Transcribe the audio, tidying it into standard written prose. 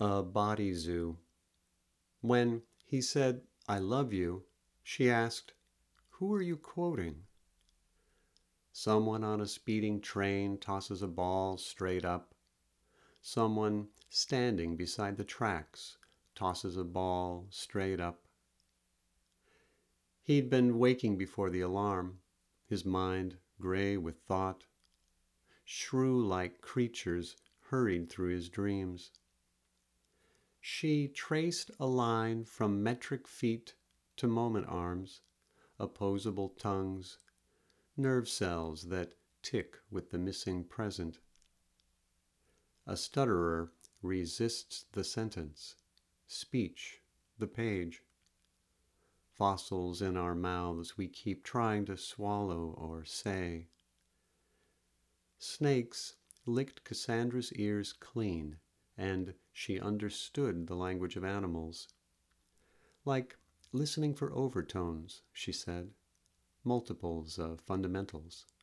A body zoo. When he said, "I love you," she asked, "Who are you quoting?" Someone on a speeding train tosses a ball straight up. Someone standing beside the tracks tosses a ball straight up. He'd been waking before the alarm, his mind gray with thought. Shrew-like creatures hurried through his dreams. She traced a line from metric feet to moment arms, opposable tongues, nerve cells that tick with the missing present. A stutterer resists the sentence, speech, the page. Fossils in our mouths we keep trying to swallow or say. Snakes licked Cassandra's ears clean, and she understood the language of animals. Like listening for overtones, she said, multiples of fundamentals.